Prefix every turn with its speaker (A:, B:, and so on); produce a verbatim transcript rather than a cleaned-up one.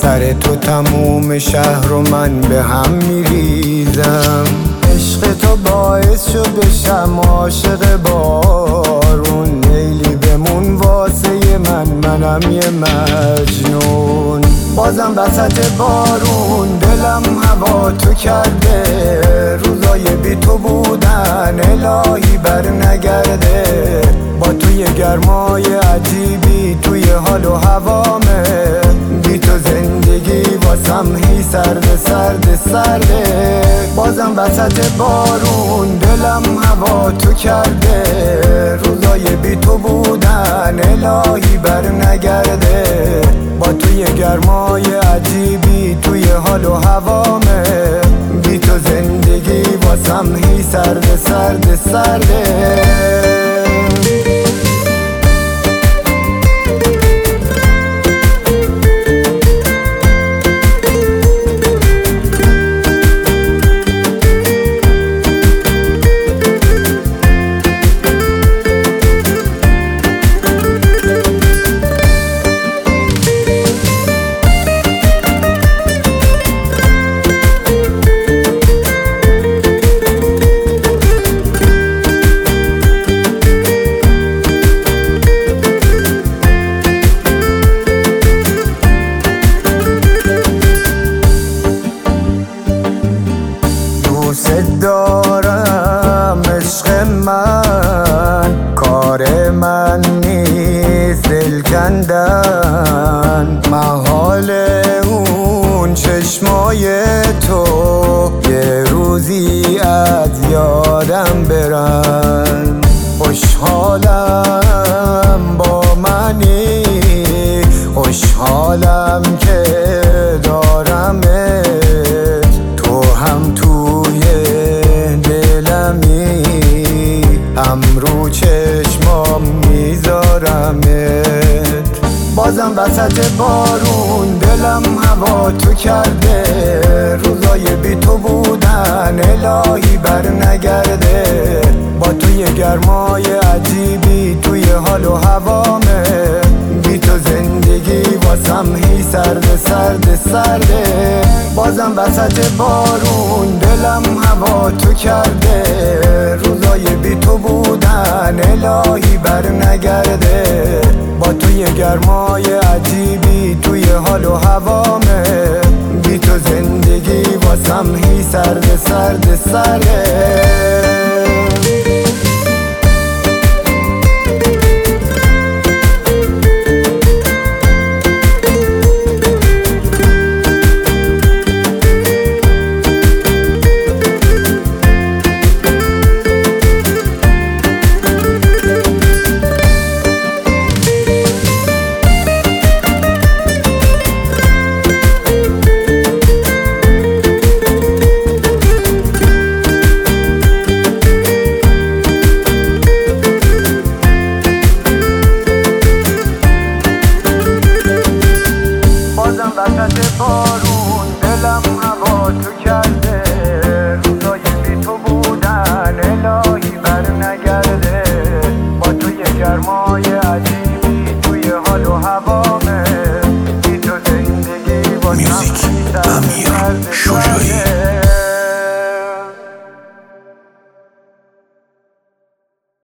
A: سر تو تموم شهر رو من به هم میریزم. عشق تو باعث شد بشم عاشق بارون، لیلی بمون واسه من، منم یه مجنون. بازم وسط بارون دلم هوا تو کرده، روزای بی تو بودن الهی بر نگرده. با توی گرمای عجیبی توی حال و هوامه، بی تو زندگی واسم هی سرد سرد سرده. بازم وسط بارون دلم هوا تو کرده، روزای بی تو بودن الهی بر نگرده. با توی گرمای عجیبی توی حال و هوامه، بی تو زندگی واسم هی سرد سرد سرده. دارم عشق من، کار من نیست دل کندن. محال اون چشمای تو یه روزی از یادم برن. خوشحالم با منی، خوشحالم که دارمت، تو هم توی هم رو چشمام میذارمت. بازم وسط بارون دلم هوا تو کرده، روزای بی تو بودن الهی بر نگرده. با توی گرمای عجیبی توی حال و هوامه، بی تو زندگی واسم هی سرد سرد سرده. بازم وسط بارون دلم هوا تو کرده، روزای بی تو بودن الهی بر نگرده. با توی گرمای عجیبی توی حال و هوامه، بی تو زندگی واسم هی سرد سرد سرده. وسط بارون دلم هوا تو کرده، روزای بی تو بودن الهی بر نگرده. با توی گرمای عجیبی توی حال و هوامه، بی تو زندگی واسم